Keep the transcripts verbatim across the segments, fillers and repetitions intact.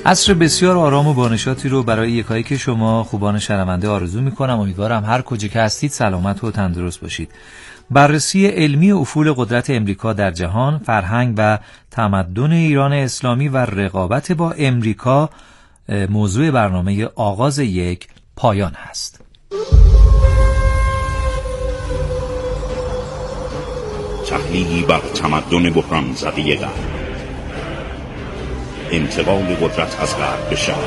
عصر بسیار آرام و بانشاطی رو برای یکایک شما خوبان شنونده آرزو میکنم. امیدوارم هر کجا که هستید سلامت و تندرست باشید. بررسی علمی افول قدرت امریکا در جهان، فرهنگ و تمدن ایران اسلامی و رقابت با امریکا موضوع برنامه آغاز یک پایان هست. تحلیلی بر تمدن بحران زده غرب، انتقال قدرت از غرب به شرق،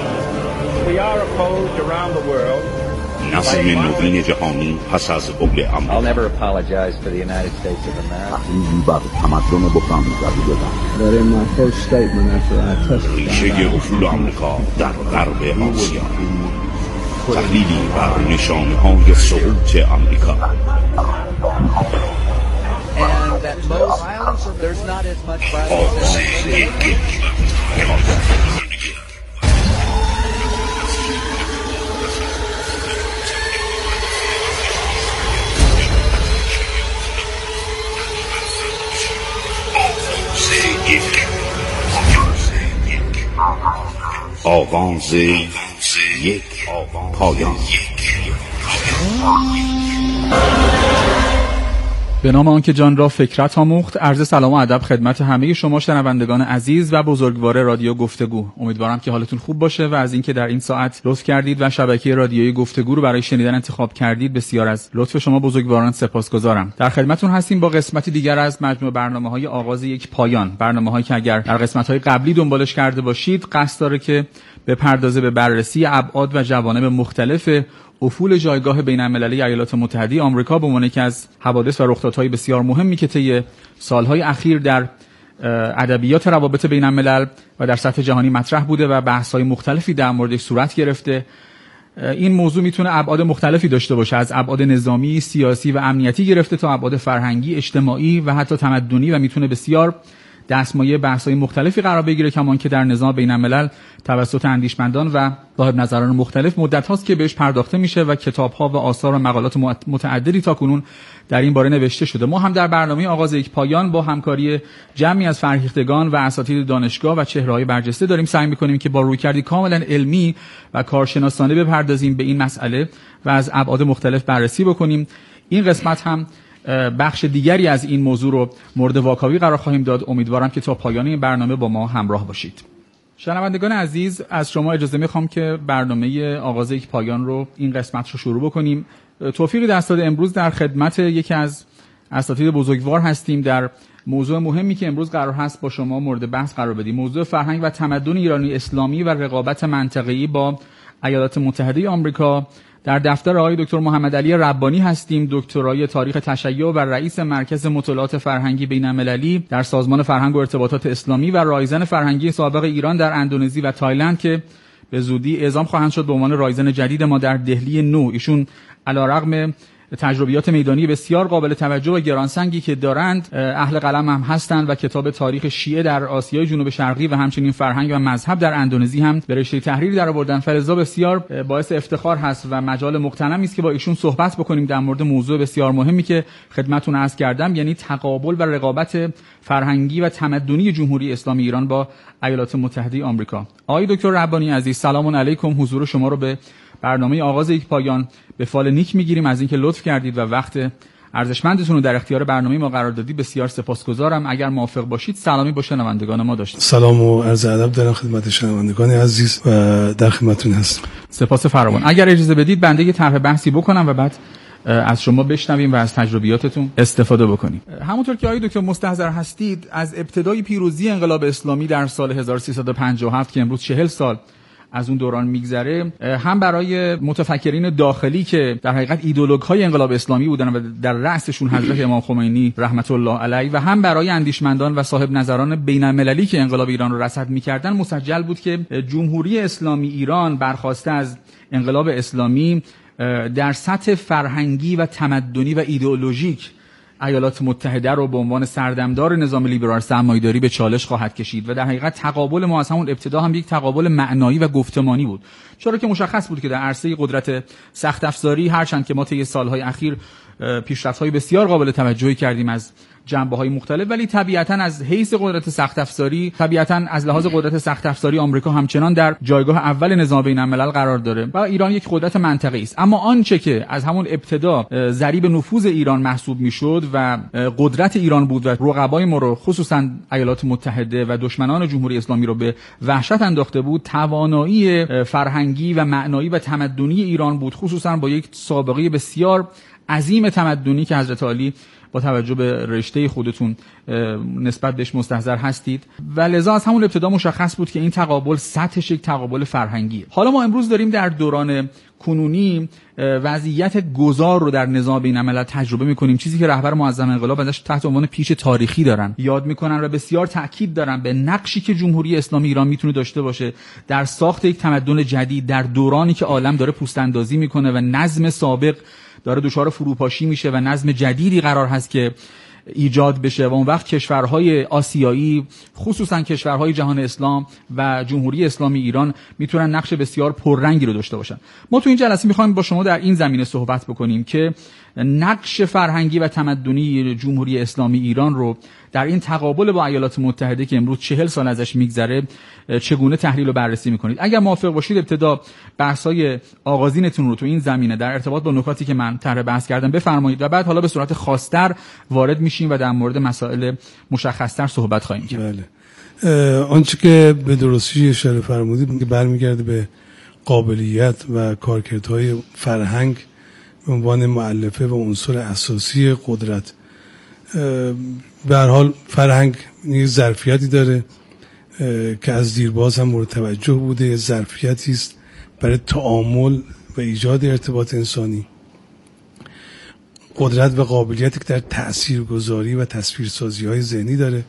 نظم نوین جهانی پس از بحران امریکا. تحلیلی بر تمدن بحران زده غرب، ریشه افول آمریکا در غرب آسیا، تحلیلی بر نشانه‌های سقوط آمریکا. And that most violence, there's not as much violence. آغاز یک پایان. به نام آنکه جان را فکرت آموخت، عرض سلام و ادب خدمت همه شما شنوندگان عزیز و بزرگوار رادیو گفتگو. امیدوارم که حالتون خوب باشه و از اینکه در این ساعت لطف کردید و شبکه رادیویی گفتگو رو برای شنیدن انتخاب کردید، بسیار از لطف شما بزرگواران سپاسگزارم. در خدمتتون هستیم با قسمتی دیگر از مجموعه برنامه‌های آغاز یک پایان. برنامه‌هایی که اگر در قسمت‌های قبلی دنبالش کرده باشید، قصد داره که بپردازه به بررسی ابعاد و جوانب مختلف افول جایگاه بین‌المللی ایالات متحده آمریکا به عنوان یکی از حوادث و رخدادهای بسیار مهمی که طی سالهای اخیر در ادبیات روابط بین‌الملل و در سطح جهانی مطرح بوده و بحث‌های مختلفی در موردش صورت گرفته. این موضوع میتونه ابعاد مختلفی داشته باشه، از ابعاد نظامی، سیاسی و امنیتی گرفته تا ابعاد فرهنگی، اجتماعی و حتی تمدنی و میتونه بسیار دستمایه بحث‌های مختلفی قرار بگیره، کمان که در نظام بین‌الملل توسط اندیشمندان و صاحب نظران مختلف مدت هاست که بهش پرداخته میشه و کتاب‌ها و آثار و مقالات متعددی تاکنون در این باره نوشته شده. ما هم در برنامه آغاز یک پایان با همکاری جمعی از فرهیختگان و اساتید دانشگاه و چهره‌های برجسته داریم سعی می‌کنیم که با رویکردی کاملا علمی و کارشناسانه بپردازیم به این مسئله و از ابعاد مختلف بررسی بکنیم. این قسمت هم بخش دیگری از این موضوع رو مورد واکاوی قرار خواهیم داد. امیدوارم که تا پایان این برنامه با ما همراه باشید. شنوندگان عزیز، از شما اجازه میخوام که برنامه آغاز یک پایان رو، این قسمت رو شروع بکنیم. توفیقی دست داده امروز در خدمت یکی از اساتید بزرگوار هستیم در موضوع مهمی که امروز قرار هست با شما مورد بحث قرار بدیم، موضوع فرهنگ و تمدن ایرانی اسلامی و رقابت منطقه‌ای با ایالات متحده آمریکا. در دفتر آقای دکتر محمد علی ربانی هستیم، دکترای تاریخ تشیع و رئیس مرکز مطالعات فرهنگی بین‌المللی در سازمان فرهنگ و ارتباطات اسلامی و رایزن فرهنگی سابق ایران در اندونزی و تایلند که به زودی اعزام خواهند شد به عنوان رایزن جدید ما در دهلی نو. ایشون علیرغم تجربیات میدانی بسیار قابل توجه و گرانسنگی که دارند، اهل قلم هم هستند و کتاب تاریخ شیعه در آسیای جنوب شرقی و همچنین فرهنگ و مذهب در اندونزی هم به رشته تحریر در آوردن. فلذا بسیار باعث افتخار هست و مجال مغتنمی است که با ایشون صحبت بکنیم در مورد موضوع بسیار مهمی که خدمتتون عرض کردم، یعنی تقابل و رقابت فرهنگی و تمدنی جمهوری اسلامی ایران با ایالات متحده آمریکا. آقای دکتر ربانی عزیز، سلام علیکم. حضور شما رو به برنامه آغاز یک پایان به فال نیک میگیریم. از اینکه لطف کردید و وقت ارزشمندتون رو در اختیار برنامه ما قرار دادید بسیار سپاسگزارم. اگر موافق باشید سلامی با شنوندگان ما داشتید. سلام و عرض ادب دارم خدمت شنوندگان عزیز و در خدمتتون هستم. سپاس فراوان. اگر اجازه بدید بنده یه طرح بحثی بکنم و بعد از شما بشنویم و از تجربیاتتون استفاده بکنیم. همونطور که آقای دکتر مستحضر هستید، از ابتدای پیروزی انقلاب اسلامی در سال هزار و سیصد و پنجاه و هفت که امروز چهل سال از اون دوران میگذره، هم برای متفکرین داخلی که در حقیقت ایدئولوژهای انقلاب اسلامی بودن و در رأسشون حضرت امام خمینی رحمت الله علیه و هم برای اندیشمندان و صاحب نظران بین‌المللی که انقلاب ایران رو رصد میکردن، مسجل بود که جمهوری اسلامی ایران برخواسته از انقلاب اسلامی در سطح فرهنگی و تمدنی و ایدئولوژیک ایالات متحده رو به عنوان سردمدار نظام لیبرال سرمایه‌داری به چالش خواهد کشید و در حقیقت تقابل ما از همون ابتدا هم یک تقابل معنایی و گفتمانی بود، چرا که مشخص بود که در عرصه قدرت سخت افزاری، هرچند که ما طی سالهای اخیر پیشرفت‌های بسیار قابل توجهی کردیم از جنبه‌های مختلف، ولی طبیعتاً از حیث قدرت سخت افزاری، طبیعتاً از لحاظ قدرت سخت افزاری آمریکا همچنان در جایگاه اول نظام بین‌الملل قرار داره و ایران یک قدرت منطقه‌ای است. اما آنچه که از همون ابتدا ضریب نفوذ ایران محسوب میشد و قدرت ایران بود و رقبای ما رو خصوصاً ایالات متحده و دشمنان جمهوری اسلامی رو به وحشت انداخته بود، توانایی فرهنگی و معنایی و تمدنی ایران بود، خصوصاً با یک سابقه بسیار عظیم تمدنی که حضرت علی با توجه به رشته خودتون نسبت بهش مستحضر هستید و لذا از همون ابتدا مشخص بود که این تقابل سطحش یک تقابل فرهنگیه. حالا ما امروز داریم در دوران کنونی وضعیت گذار رو در نظام بین‌الملل تجربه می‌کنیم، چیزی که رهبر معظم انقلاب ازش تحت عنوان پیش تاریخی دارن یاد می‌کنن و بسیار تاکید دارن به نقشی که جمهوری اسلامی ایران میتونه داشته باشه در ساخت یک تمدن جدید در دورانی که عالم داره پوست‌اندازی می‌کنه و نظم سابق داره دچار فروپاشی میشه و نظم جدیدی قرار هست که ایجاد بشه و اون وقت کشورهای آسیایی خصوصا کشورهای جهان اسلام و جمهوری اسلامی ایران میتونن نقش بسیار پررنگی رو داشته باشن. ما تو این جلسه میخوایم با شما در این زمینه صحبت بکنیم که نقش فرهنگی و تمدنی جمهوری اسلامی ایران رو در این تقابل با ایالات متحده که امروز چهل سال ازش میگذره چگونه تحلیل و بررسی میکنید. اگر موافق باشید ابتدا بحث‌های آغازینتون رو تو این زمینه در ارتباط با نکاتی که من طرح بحث کردم بفرمایید و بعد حالا به صورت خاص‌تر وارد میشیم و در مورد مسائل مشخص‌تر صحبت خواهیم کرد. بله. آنچه که به درستی اشاره فرمودید که برمیگرده به قابلیت و کارکردهای فرهنگ به عنوان مؤلفه و عنصر اساسی قدرت. به هر حال فرهنگ یه ظرفیتی داره که از دیرباز هم مورد توجه بوده، یه ظرفیتی است برای تعامل و ایجاد ارتباط انسانی. قدرت و قابلیتی که در تاثیرگذاری و تصویرسازی‌های ذهنی داره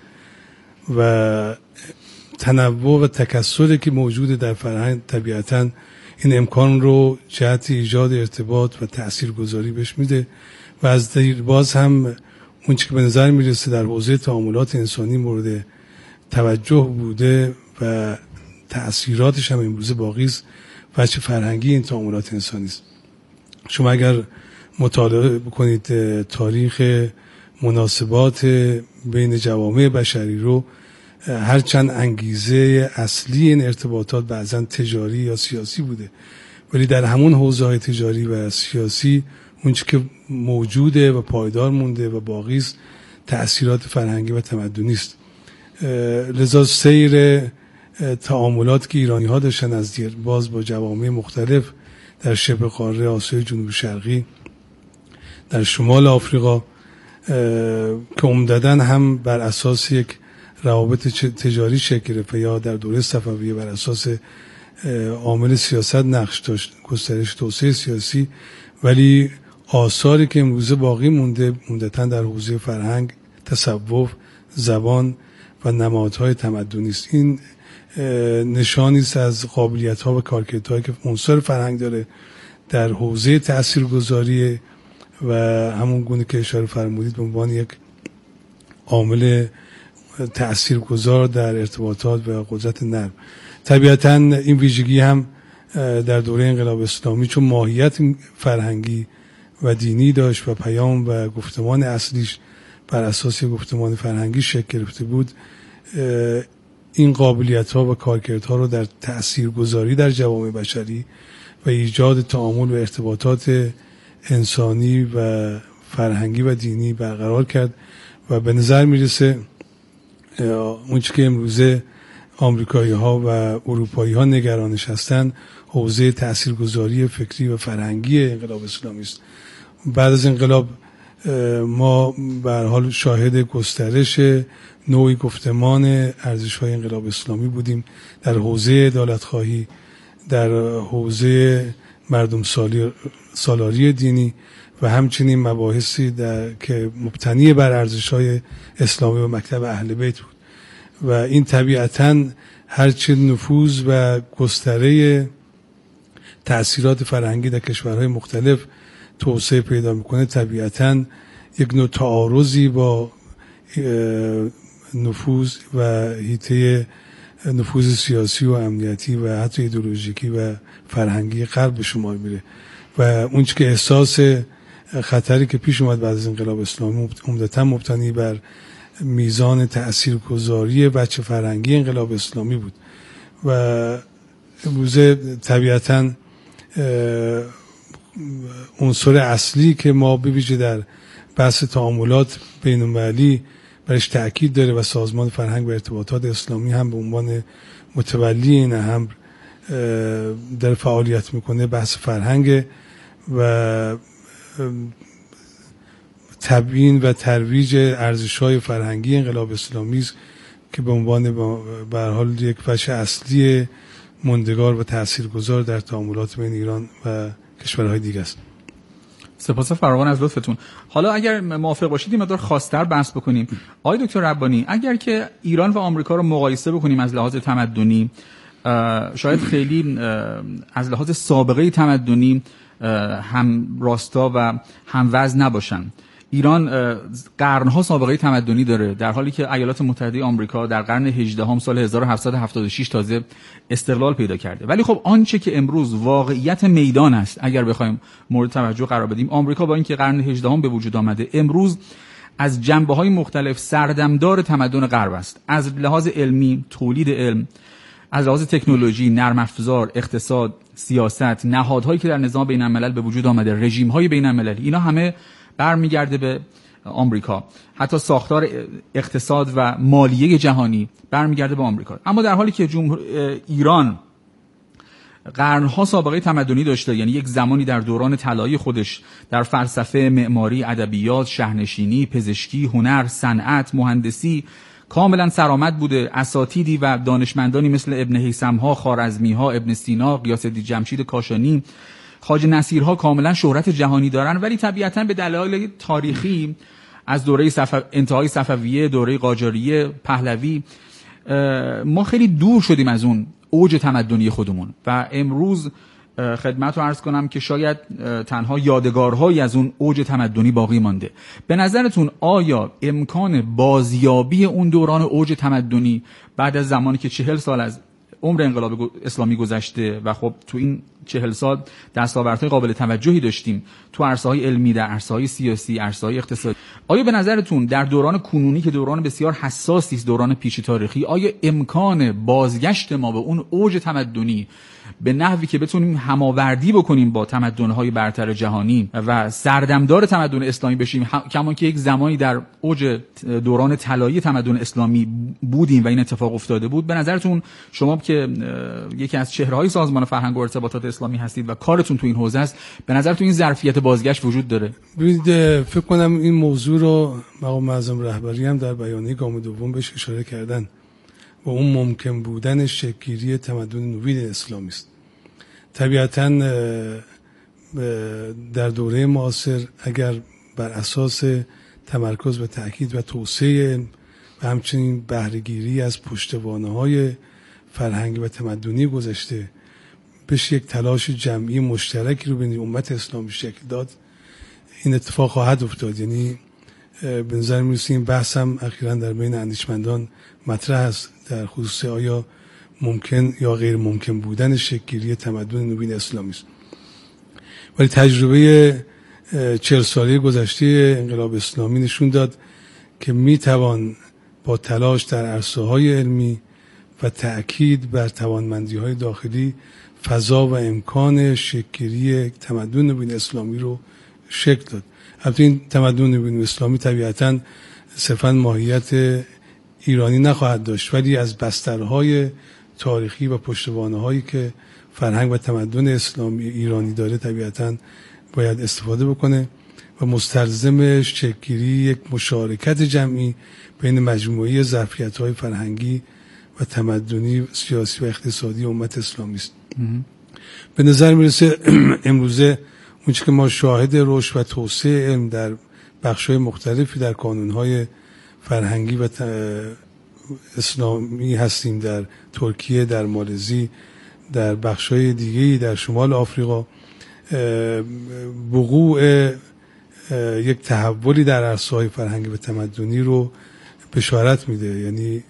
و تنوع و تکثری که موجوده در فرهنگ طبیعتاً این امکان رو جهت ایجاد ارتباط و تاثیرگذاری بهش میده و از دیرباز هم اون چیزی که به نظر میرسه در حوزه تعاملات انسانی مورد توجه بوده و تأثیراتش هم امروزه باقی است و چه فرهنگی این تعاملات انسانی است. شما اگر مطالعه بکنید تاریخ مناسبات بین جوامع بشری رو، هرچند انگیزه اصلی این ارتباطات بعضا تجاری یا سیاسی بوده، ولی در همون حوزه‌های تجاری و سیاسی اون چیزی که موجوده و پایدار مونده و باقی است تأثیرات فرهنگی و تمدنی است. لذا سیر تعاملات که ایرانی ها داشتن از دیرباز با جوامع مختلف در شبه قاره آسیای جنوب شرقی، در شمال آفریقا که عمدتاً هم بر اساس یک روابط تجاری شکل گرفت یا در دوره صفویه بر اساس عامل سیاست نقش داشت، گسترش توسعه سیاسی، ولی آثاری که امروزه باقی مونده عمدتاً در حوزه فرهنگ، تصوف، زبان و نمادهای تمدنی است. این نشانی است از قابلیت‌ها و کارکردهایی که عنصر فرهنگ داره در حوزه تاثیرگذاری و همون گونه که اشاره فرمودید به عنوان یک عامل تاثیرگذار در ارتباطات و قدرت نرم. طبیعتاً این ویژگی هم در دوره انقلاب اسلامی چون ماهیت فرهنگی و دینی داشت و پیام و گفتمان اصلیش بر اساس گفتمان فرهنگی شکل گرفته بود، این قابلیت‌ها و کارکردها رو در تاثیرگذاری در جوامع بشری و ایجاد تعامل و ارتباطات انسانی و فرهنگی و دینی برقرار کرد و به نظر میرسه اون چیزی که امروزه آمریکایی‌ها و اروپایی‌ها نگرانش هستن حوزه تاثیرگذاری فکری و فرهنگی انقلاب اسلامی است. بعد از انقلاب ما به هر حال شاهد گسترش نوعی گفتمان ارزش‌های انقلاب اسلامی بودیم در حوزه عدالت‌خواهی، در حوزه مردم سالاری دینی و همچنین مباحثی در که مبتنی بر ارزش‌های اسلامی و مکتب اهل بیت بود و این طبیعتاً هرچه نفوذ و گستره تأثیرات فرهنگی در کشورهای مختلف توسعه پیدا میکنه طبیعتاً یک نوع تعارضی با نفوذ و حیطه نفوذ سیاسی و امنیتی و حتی ایدئولوژیکی و فرهنگی غرب به شمار میره و اون چی که احساس خطری که پیش اومد بعد از انقلاب اسلامی عمدتاً مبتنی بر میزان تاثیرگذاری بچه فرهنگی انقلاب اسلامی بود و امروزه طبیعتاً عنصر اصلی که ما به ویژه در بحث تعاملات بین‌المللی برش تأکید داره و سازمان فرهنگ و ارتباطات اسلامی هم به عنوان متولی این امر در فعالیت میکنه بحث فرهنگ و تبیین و ترویج ارزش‌های فرهنگی انقلاب اسلامی است که به عنوان به هر حال یک بخش اصلی ماندگار و تاثیرگذار در تعاملات بین ایران و کشورهای دیگه است. سپاس فراوان از لطفتون. حالا اگر موافق باشید این مقدار خاص‌تر بحث بکنیم. آقای دکتر ربانی، اگر که ایران و آمریکا رو مقایسه بکنیم از لحاظ تمدنی، شاید خیلی از لحاظ سابقه تمدنی هم راستا و هم وزن نباشن. ایران قرنها سابقه تمدنی داره، در حالی که ایالات متحده آمریکا در قرن هجدهم سال هزار و هفتصد و هفتاد و شش تازه استقلال پیدا کرده. ولی خب آنچه که امروز واقعیت میدان است، اگر بخوایم مورد توجه قرار بدیم، آمریکا با اینکه قرن هجدهم به وجود آمده، امروز از جنبه‌های مختلف سردمدار تمدن غرب است. از لحاظ علمی، تولید علم، از لحاظ تکنولوژی، نرم افزار، اقتصاد، سیاست، نهادهایی که در نظام بین‌الملل به وجود آمده، رژیم‌های بین‌المللی، اینا همه برمیگرده به آمریکا. حتی ساختار اقتصاد و مالیه جهانی برمیگرده به آمریکا. اما در حالی که جمهور ایران قرنها سابقه تمدنی داشته، یعنی یک زمانی در دوران طلایی خودش در فلسفه، معماری، ادبیات، شهرنشینی، پزشکی، هنر، صنعت، مهندسی کاملا سرآمد بوده، اساتیدی و دانشمندانی مثل ابن هیثم‌ها، خوارزمی‌ها، ابن سینا، غیاث‌الدین جمشید کاشانی، خواجه نصیرها کاملا شهرت جهانی دارن، ولی طبیعتاً به دلایل تاریخی از دوره صف... انتهای صفویه، دوره قاجاریه، پهلوی، ما خیلی دور شدیم از اون اوج تمدنی خودمون و امروز خدمت رو عرض کنم که شاید تنها یادگارهایی از اون اوج تمدنی باقی مانده. به نظرتون آیا امکان بازیابی اون دوران اوج تمدنی بعد از زمانی که چهل سال از عمر انقلاب اسلامی گذشته و خب تو این چهل سال دستاوردهای قابل توجهی داشتیم تو عرصه‌های علمی، در عرصه‌های سیاسی، عرصه‌های اقتصادی، آیا به نظرتون در دوران کنونی که دوران بسیار حساسی است، دوران پیش تاریخی، آیا امکان بازگشت ما به اون اوج تمدنی به نحوی که بتونیم هماوردی بکنیم با تمدن‌های برتر جهانی و سردمدار تمدن اسلامی بشیم، کما که یک زمانی در اوج دوران طلایی تمدن اسلامی بودیم و این اتفاق افتاده بود، به نظرتون شما که یکی از چهره‌های سازمان فرهنگ و ارتباطات اسلامی هستید و کارتون تو این حوزه است، به نظرتون این ظرفیت بازگشت وجود داره؟ ببینید، فکر کنم این موضوع رو مقام معظم رهبری هم در بیانیه گام دوم بهش اشاره کردن و اون ممکن بودن شکل‌گیری تمدن نوین اسلامی است. طبیعتاً در دوره معاصر اگر بر اساس تمرکز و تأکید و توسعه و همچنین بهره‌گیری از پشتوانه‌های فرهنگی و تمدنی گذشته بشه یک تلاش جمعی مشترکی رو بین امت اسلامی شکل داد، این اتفاق خواهد افتاد. یعنی به نظر می‌رسه این بحث هم اخیراً در بین اندیشمندان مطرح است در خصوص آیا ممکن یا غیر ممکن بودن شکل‌گیری تمدن نوین اسلامی است. ولی تجربه چهل ساله گذشته انقلاب اسلامی نشون داد که میتوان با تلاش در عرصه‌های علمی و تأکید بر توانمندی‌های داخلی فضا و امکان شکل‌گیری تمدن نوین اسلامی رو شکل داد. البته این تمدن نوین اسلامی طبیعتاً صرفاً ماهیت ایرانی نخواهد داشت، ولی از بسترهای تاریخی و پشتوانه‌هایی که فرهنگ و تمدن اسلامی ایرانی داره طبیعتاً باید استفاده بکنه و مستلزم شکل‌گیری یک مشارکت جمعی بین مجموعه ظرفیت‌های فرهنگی و تمدنی، سیاسی و اقتصادی امت اسلامی است. به نظر میرسه امروزه اونچه که ما شاهد رشد و توسعه علم در بخش‌های مختلفی در کانون‌های فرهنگی و اسلامی هستیم، در ترکیه، در مالزی، در بخش‌های دیگه‌ای در شمال آفریقا، وقوع یک تحولی در عرصه‌های فرهنگی و تمدنی رو بشارت میده. یعنی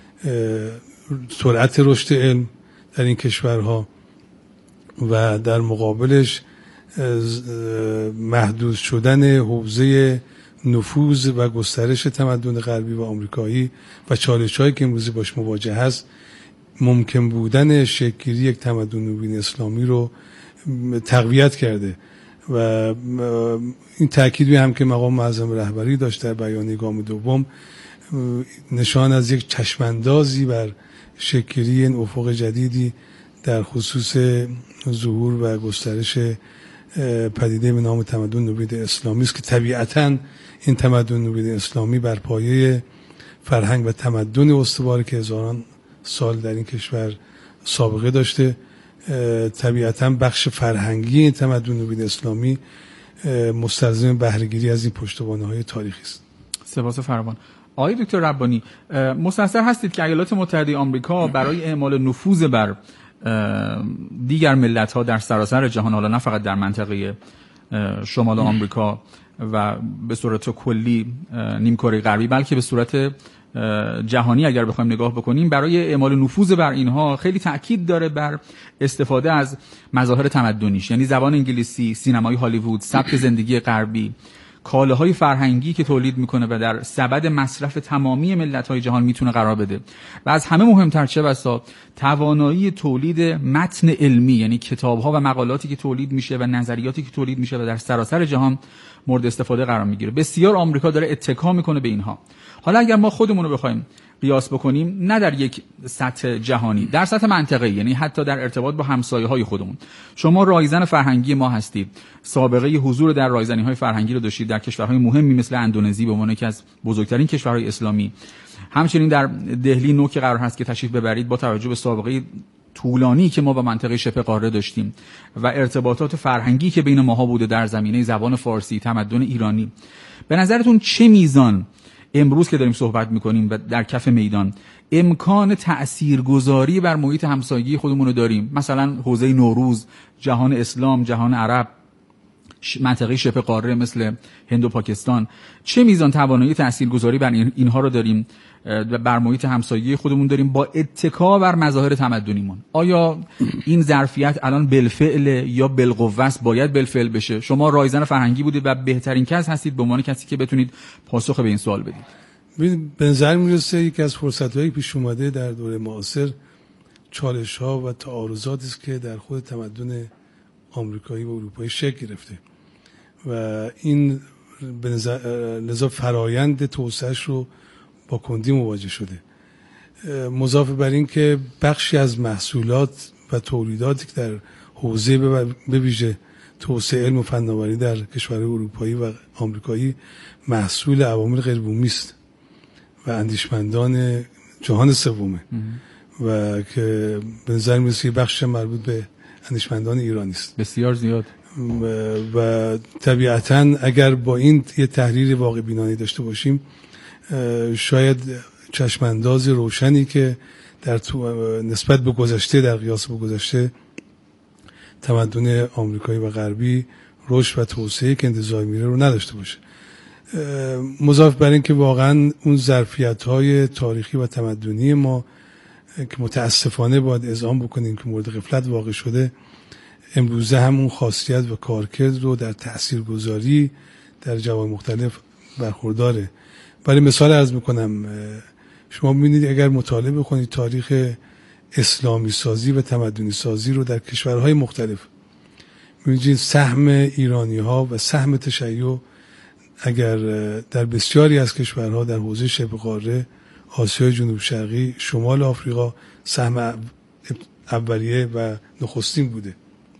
سرعت رشد علم در این کشورها و در مقابلش محدود شدن حوزه نفوذ و گسترش تمدن غربی و آمریکایی و چالش‌هایی که امروزی باش مواجه هست، ممکن بودن شکل‌گیری یک تمدن نوین اسلامی رو تقویت کرده و این تأکیدی هم که مقام معظم رهبری داشت در بیانیه گام دوم نشان از یک چشماندازی بر شکل‌گیری این افق جدیدی در خصوص ظهور و گسترش پدیده به نام تمدن نوین اسلامی است که طبیعتاً این تمدن نوین اسلامی بر پایه فرهنگ و تمدن استواری که هزاران سال در این کشور سابقه داشته، طبیعتاً بخش فرهنگی این تمدن نوین اسلامی مستلزم بهره‌گیری از این پشتوانه‌های تاریخی است. سپاس فراوان. آقای دکتر ربانی، مستحضر هستید که ایالات متحده آمریکا برای اعمال نفوذ بر دیگر ملت‌ها در سراسر جهان، حالا نه فقط در منطقه شمال آمریکا و به صورت کلی نیمکره غربی، بلکه به صورت جهانی اگر بخوایم نگاه بکنیم، برای اعمال نفوذ بر اینها خیلی تأکید داره بر استفاده از مظاهر تمدنیش، یعنی زبان انگلیسی، سینمای هالیوود، سبک زندگی غربی، کالاهای فرهنگی که تولید میکنه و در سبد مصرف تمامی ملت‌های جهان میتونه قرار بده و از همه مهمتر چه بسا توانایی تولید متن علمی، یعنی کتاب‌ها و مقالاتی که تولید میشه و نظریاتی که تولید میشه و در سراسر جهان مورد استفاده قرار میگیره. بسیار آمریکا داره اتکا میکنه به اینها. حالا اگر ما خودمون رو بخوایم قیاس بکنیم، نه در یک سطح جهانی، در سطح منطقه‌ای، یعنی حتی در ارتباط با همسایه‌های خودمون، شما رایزن فرهنگی ما هستید، سابقه حضور در رایزنی‌های فرهنگی رو داشتید در کشورهای مهمی مثل اندونزی به عنوان یکی از بزرگترین کشورهای اسلامی، همچنین در دهلی نو که قرار هست که تشریف ببرید، با توجه به سابقه طولانی که ما با منطقه شبه قاره داشتیم و ارتباطات فرهنگی که بین ماها بوده در زمینه زبان فارسی، تمدن ایرانی، به نظرتون چه میزان امروز که داریم صحبت میکنیم و در کف میدان امکان تأثیرگذاری بر محیط همسایگی خودمون رو داریم؟ مثلا حوزه نوروز، جهان اسلام، جهان عرب، منطقه شبه قاره مثل هند و پاکستان، چه میزان توانایی تأثیرگذاری بر اینها رو داریم و بر محیط همسایگی خودمون داریم با اتکا بر مظاهر تمدنیمون؟ آیا این ظرفیت الان بالفعل یا بالقوه است، باید بالفعل بشه؟ شما رایزن فرهنگی بودید و بهترین کس هستید به عنوان کسی که بتونید پاسخ به این سوال بدید. به نظر میرسه یکی از فرصت‌های پیش اومده در دوره معاصر چالش‌ها و تعارضاتی است که در خود تمدن آمریکایی و اروپایی شکل گرفته و این به نظر لذا فرایند توسعه‌اش رو با کندی مواجه شده. مضاف بر این که بخشی از محصولات و تولیداتی که در حوزه به ویژه توسعه علم و فناوری در کشورهای اروپایی و آمریکایی محصول عوامل غیر بومی است و اندیشمندان جهان سومه و که به نظر میرسه بخش مربوط به اندیشمندان ایرانی است، بسیار زیاد. و, و طبیعتاً اگر با این یه تحلیل واقع بینانه داشته باشیم، شاید چشمانداز روشنی که در نسبت به گذشته، در قیاس با گذشته، تمدن آمریکایی و غربی رشد و توسعه که انتظار میره رو نداشته باشه. مضاف بر این که واقعا اون ظرفیت‌های تاریخی و تمدنی ما که متاسفانه باید اذعان بکنیم که مورد غفلت واقع شده، امروزه هم اون خاصیت و کارکرد رو در تاثیرگذاری در جوامع مختلف برخورداره. برای مثال عرض میکنم، شما ببینید اگر مطالعه بکنید تاریخ اسلامی سازی و تمدنی سازی رو در کشورهای مختلف، می‌بینید سهم ایرانی‌ها و سهم تشیع اگر در بسیاری از کشورها در حوزه شبه قاره، آسیای جنوب شرقی، شمال آفریقا سهم اولیه و نخستین بوده.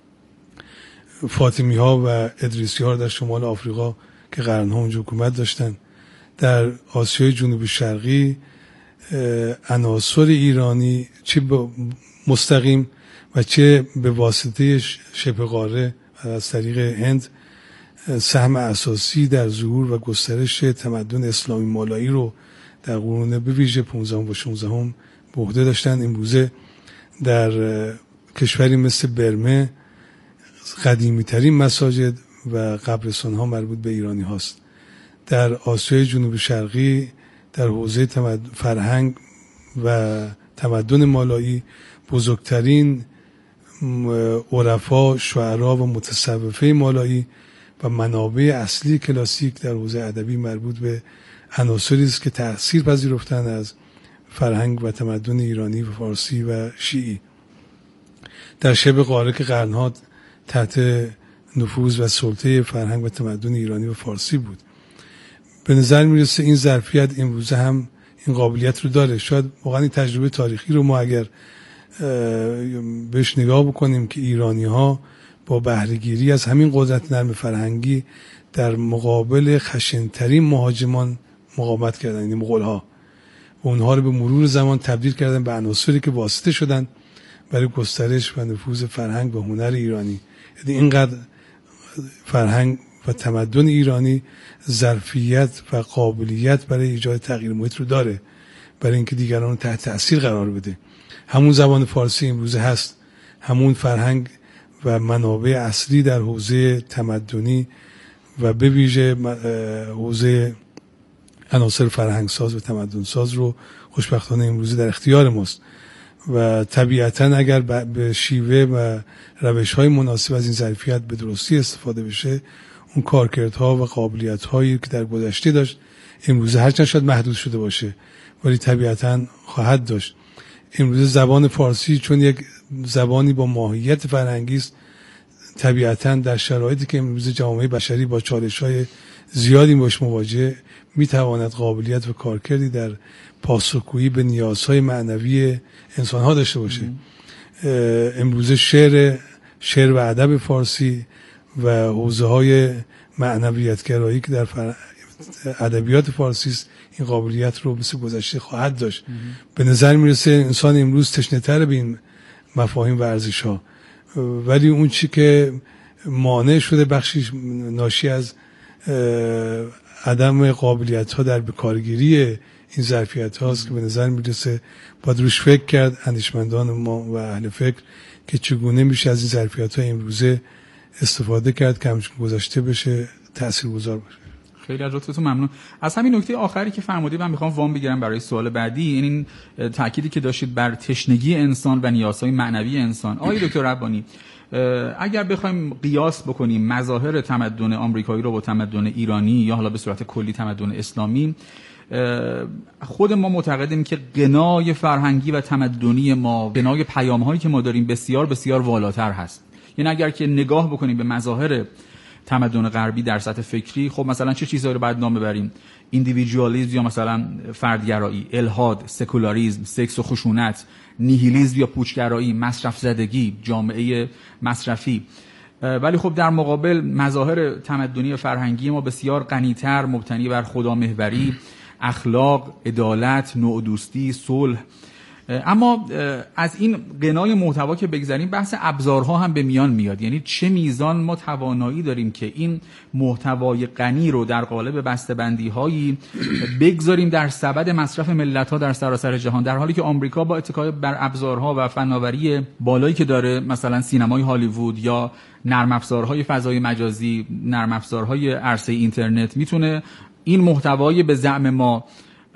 فاطمی ها و ادریسی ها در شمال آفریقا که قرنها اونجا حکومت داشتن، در آسیای جنوب شرقی عناصر ایرانی چه مستقیم و چه به واسطه شبه قاره از طریق هند سهم اساسی در ظهور و گسترش تمدن اسلامی مالایی رو در قرون به ویژه پانزدهم و شانزدهم به عهده داشتن. امروزه در کشوری مثل برمه قدیمی ترین مساجد و قبرستان ها مربوط به ایرانی هاست. در آسیای جنوب شرقی در حوزه فرهنگ و تمدن مالایی بزرگترین عرفا، شعرا و متصوفه مالایی و منابع اصلی کلاسیک در حوزه ادبی مربوط به عناصری است که تأثیر پذیرفتند از فرهنگ و تمدن ایرانی و فارسی و شیعی. در شبه غارق قرنها تحت نفوذ و سلطه فرهنگ و تمدن ایرانی و فارسی بود. به نظر میرسه این ظرفیت امروزه هم این قابلیت رو داره. شاید واقعا این تجربه تاریخی رو ما اگر بهش نگاه بکنیم که ایرانی ها با بهره‌گیری از همین قدرت نرم فرهنگی در مقابل خشن‌ترین مهاجمان مقاومت کردن، یعنی مغول‌ها، و اونها رو به مرور زمان تبدیل کردن به عناصری که واسطه شدن برای گسترش و نفوذ فرهنگ و هنر ایرانی. یعنی اینقدر فرهنگ و تمدن ایرانی ظرفیت و قابلیت برای ایجاد تغییر محیط رو داره، برای اینکه دیگران رو تحت تأثیر قرار بده. همون زبان فارسی امروزه هست، همون فرهنگ و منابع اصلی در حوزه تمدنی و به ویژه حوزه عناصر فرهنگساز و تمدنساز رو خوشبختانه امروزه در اختیار ماست و طبیعتاً اگر به شیوه و روش‌های مناسب از این ظرفیت به درستی استفاده بشه، اون کارکردها و قابلیت‌هایی که در گذشته داشت امروزه هرچند شاید محدود شده باشه ولی طبیعتاً خواهد داشت. امروزه زبان فارسی چون یک زبانی با ماهیت فرهنگی است، طبیعتاً در شرایطی که امروزه جامعه بشری با چالش‌های زیادی باش مواجه، میتواند قابلیت و کارکردی در پاسخگویی به نیازهای معنوی انسان‌ها داشته باشه. امروزه شعر شعر و ادب فارسی و حوزه‌های معنویت‌گرایی که در فر... ادبیات فارسی است، این قابلیت رو مثل گذشته خواهد داشت. به نظر میرسه انسان امروز تشنه‌تر به این مفاهیم و ارزش‌ها، ولی اون چی که مانع شده بخشی ناشی از عدم قابلیت‌ها در بکارگیری این ظرفیت هاست که به نظر میرسه باید روش فکر کرد اندیشمندان ما و اهل فکر که چگونه میشه از این ظرفیت ها امروزه استفاده کرد که همچون گذشته بشه تاثیرگذار باشه. خیلی از لطفتون ممنون. از همین نکته آخری که فرمودید من میخوام وام بگیرم برای سوال بعدی، این تأکیدی که داشتید بر تشنگی انسان و نیازهای معنوی انسان. آقای دکتر ربانی، اگر بخوایم قیاس بکنیم مظاهر تمدن آمریکایی رو با تمدن ایرانی یا حالا به صورت کلی تمدن اسلامی، خود ما معتقدیم که غنای فرهنگی و تمدنی ما، غنای پیام‌هایی که ما داریم بسیار بسیار والاتر هست. یعنی اگر که نگاه بکنیم به مظاهر تمدن غربی در سطح فکری، خب مثلا چه چیزایی رو باید نام ببریم؟ ایندیویدوالیسم یا مثلا فردگرایی، الحاد، سکولاریسم، سکس و خشونت، نیهیلیسم یا پوچگرایی، مصرف زدگی، جامعه مصرفی. ولی خب در مقابل مظاهر تمدنی و فرهنگی ما بسیار غنی‌تر، مبتنی بر خدامحوری، اخلاق، عدالت، نوع دوستی، صلح. اما از این غنای محتوا که بگذاریم، بحث ابزارها هم به میان میاد. یعنی چه میزان ما توانایی داریم که این محتوای غنی رو در قالب بسته‌بندی‌هایی بگذاریم در سبد مصرف ملت‌ها در سراسر جهان، در حالی که آمریکا با اتکای بر ابزارها و فناوری بالایی که داره، مثلا سینمای هالیوود یا نرم افزارهای فضای مجازی، نرم افزارهای عرصه اینترنت، میتونه این محتوای به زعم ما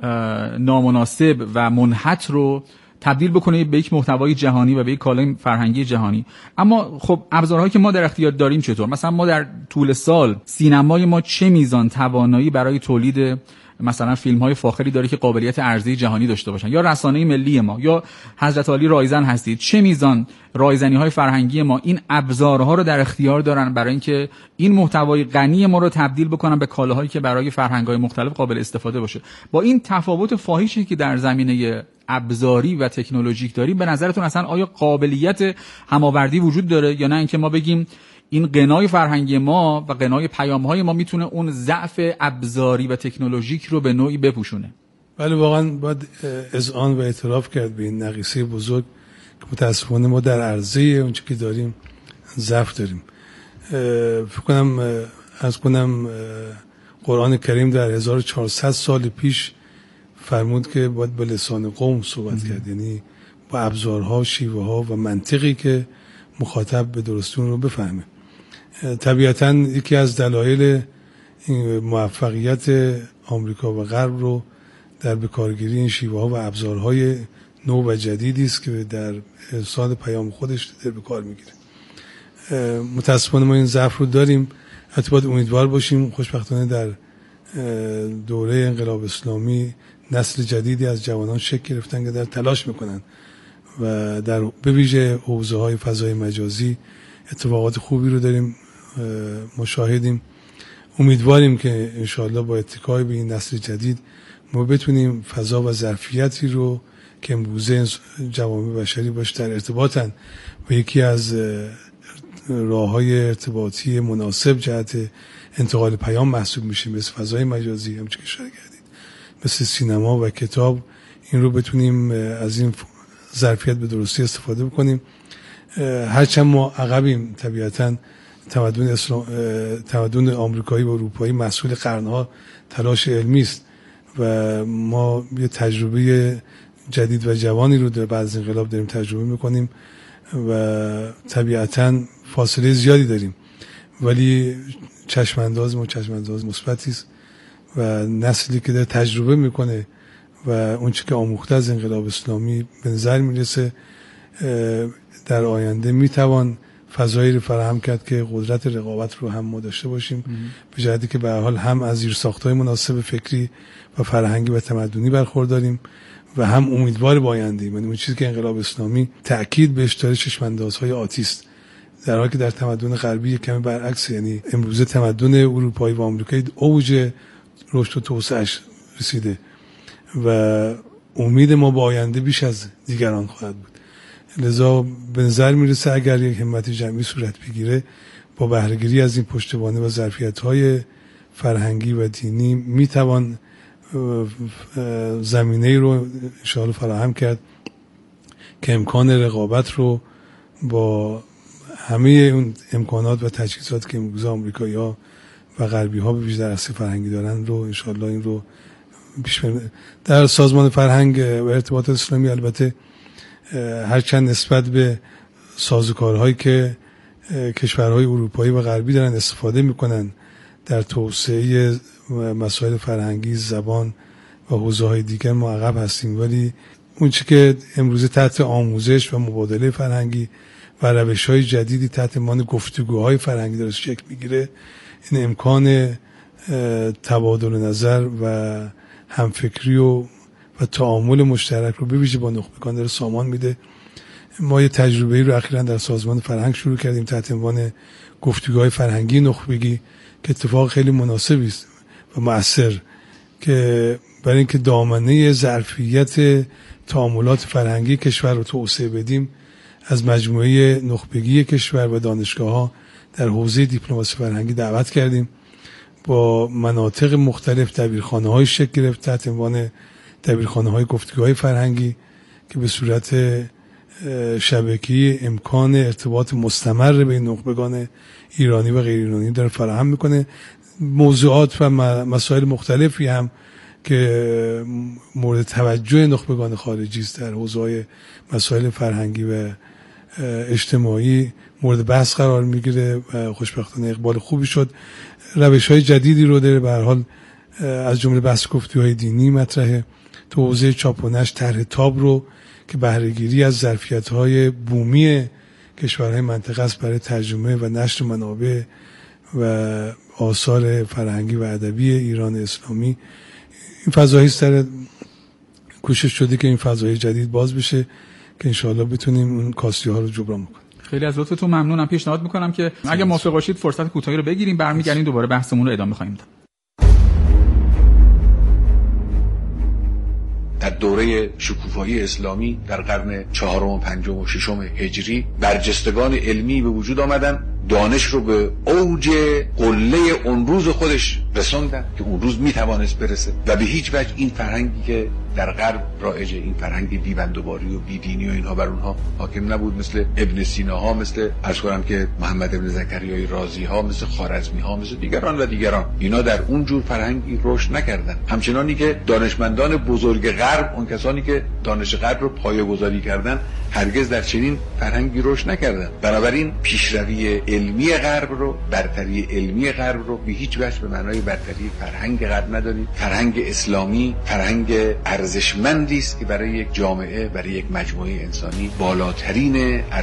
نامناسب و منحط رو تبدیل بکنه به یک محتوای جهانی و به یک کالای فرهنگی جهانی. اما خب ابزارهایی که ما در اختیار داریم چطور؟ مثلا ما در طول سال سینمای ما چه میزان توانایی برای تولید مثلا فیلم های فاخری داره که قابلیت عرضه جهانی داشته باشن، یا رسانه ملی ما یا حضرت علی رایزن هستید، چه میزان رایزنی های فرهنگی ما این ابزارها رو در اختیار دارن برای اینکه این محتوای غنی ما رو تبدیل بکنن به کالاهایی که برای فرهنگ های مختلف قابل استفاده باشه. با این تفاوت فاحشی که در زمینه ابزاری و تکنولوژیک داریم، به نظرتون اصلا آیا قابلیت هماوردی وجود داره یا نه اینکه ما بگیم این غنای فرهنگی ما و غنای پیام‌های ما میتونه اون ضعف ابزاری و تکنولوژیک رو به نوعی بپوشونه؟ بله، واقعا باید اذعان و اعتراف کرد به این نقیصه بزرگ که متاسفانه ما در عرضه اونچه که داریم ضعف داریم. فکر کنم از کنم قرآن کریم در هزار و چهارصد سال پیش فرمود که باید به لسان قوم صحبت کرد، یعنی با ابزارها، شیوه ها و منطقی که مخاطب به درستی اون رو بفهمه. طبیعتاً یکی از دلایل موفقیت آمریکا و غرب رو در بکارگیری این شیوه ها و ابزارهای نو و جدیدی است که در ارسال پیام خودش در به کار میگیره. متاسفانه ما این ضعف رو داریم. حتی باید امیدوار باشیم. خوشبختانه در دوره انقلاب اسلامی نسل جدیدی از جوانان شکل گرفتن که در تلاش میکنن و در به ویژه حوزه‌های فضای مجازی اتفاقات خوبی رو داریم مشاهدیم. امیدواریم که انشاءالله با اتکای به این نسل جدید ما بتونیم فضا و ظرفیتی رو که امروزه جوامع بشری باش در ارتباطن و یکی از راه‌های ارتباطی مناسب جهت انتقال پیام محسوب میشه مثل فضای مجازی، همچنین که اشاره کردید، مثل سینما و کتاب، این رو بتونیم از این ظرفیت به درستی استفاده بکنیم. هرچند ما عقبیم، طبیعتاً تمدن اسلام، تمدن آمریکایی و اروپایی مسئول قرنها تلاش علمی است و ما یه تجربه جدید و جوانی رو در بعد از انقلاب داریم تجربه میکنیم و طبیعتاً فاصله زیادی داریم، ولی چشمانداز ما چشمانداز مثبتی است و نسلی که در تجربه میکنه و اون چیزی که آموخته از انقلاب اسلامی به نظر میرسه در آینده میتوان فضایی رو فراهم کرد که قدرت رقابت رو هم ما داشته باشیم، به جهتی که به هر حال هم از زیرساخت‌های مناسب فکری و فرهنگی و تمدنی برخورداریم و هم امیدوار به آینده. یعنی اون چیزی که انقلاب اسلامی تأکید بهش داره چشماندازهای آتی است، در حالی که در تمدن غربی کمی برعکس. یعنی امروزه تمدن اروپایی و آمریکایی اوج رشد و توسعه‌اش رسیده و امید ما به آینده بیش از دیگران خواهد بود. لذا به نظر میرسه اگر یک همت جمعی صورت بگیره با بهره‌گیری از این پشتوانه و ظرفیت‌های فرهنگی و دینی میتوان زمینه‌ای رو ان شاءالله فراهم کرد که امکان رقابت رو با همه اون امکانات و تجهیزات که امروز آمریکایی‌ها و غربی‌ها به ویژه در عرصه فرهنگی دارن رو ان شاءالله این رو پیش ببریم. در سازمان فرهنگ و ارتباطات اسلامی البته هرچند نسبت به سازوکارهایی که کشورهای اروپایی و غربی دارن استفاده میکنن در توسعه مسائل فرهنگی، زبان و حوزه‌های دیگر ما عقب هستیم، ولی اون چی که امروزه تحت آموزش و مبادله فرهنگی و روش‌های جدیدی تحت عنوان گفتگوهای فرهنگی داره شکل میگیره، این امکان تبادل نظر و همفکری و و تعامل مشترک رو به ویژه با نخبگان داره سامان میده. ما یه تجربه‌ای رو اخیراً در سازمان فرهنگ شروع کردیم تحت عنوان گفتگوهای فرهنگی نخبگی که اتفاق خیلی مناسبی است و مؤثر که برای اینکه دامنه ظرفیت تعاملات فرهنگی کشور رو توسعه بدیم از مجموعه نخبگی کشور و دانشگاه‌ها در حوزه دیپلماسی فرهنگی دعوت کردیم. با مناطق مختلف دبیرخانه‌های شکل گرفت تحت عنوان دبیرخانه‌های گفتگوهای فرهنگی که به صورت شبکه‌ای امکان ارتباط مستمر بین نخبگان ایرانی و غیر ایرانی داره فراهم میکنه. موضوعات و مسائل مختلفی هم که مورد توجه نخبگان خارجی است در حوزه‌های مسائل فرهنگی و اجتماعی مورد بحث قرار میگیره و خوشبختانه اقبال خوبی شد. روش‌های جدیدی رو داره به هر حال، از جمله بحث گفتگوهای دینی مطرحه. تو حوزه چاپ و نشر طرح تاب رو که بهره‌گیری از ظرفیت‌های بومی کشورهای منطقه است برای ترجمه و نشر منابع و آثار فرهنگی و ادبی ایران اسلامی، این فضایی سر کوشش شده که این فضای جدید باز بشه که انشاءالله بتونیم اون کاستی‌ها رو جبران بکنیم. خیلی از لطفتون ممنونم. پیشنهاد میکنم که اگه موافق باشید فرصت کوتاهی رو بگیریم، برمیگردیم دوباره بحثمون رو ادامه خواهیم داد. در دوره شکوفایی اسلامی در قرن چهارم و پنجم و ششم هجری برجستگان علمی به وجود آمدن، دانش رو به اوج قله اون روز خودش رسوندن که اون روز میتوانست برسه و به هیچ وجه این فرهنگی که در غرب رایجه، این فرهنگ بی‌بندوباری و بیدینی و اینها بر اونها حاکم نبود، مثل ابن سینا ها، مثل عرض کنم که محمد ابن زکریای رازی ها، مثل خوارزمی ها، مثل دیگران و دیگران، اینا در اون جور فرهنگی رشد نکردن. همچنانی که دانشمندان بزرگ غرب، اون کسانی که دانش غرب رو پایه‌گذاری کردن، هرگز در چنین فرهنگی رشد نکردن. بنابراین پیشروی علمی غرب رو، برتری علمی غرب رو به هیچ وجه به معنای برتری فرهنگ غرب نداریم. فرهنگ اسلامی فرهنگ ارزشمندی است که برای یک جامعه، برای یک مجموعه انسانی بالاترین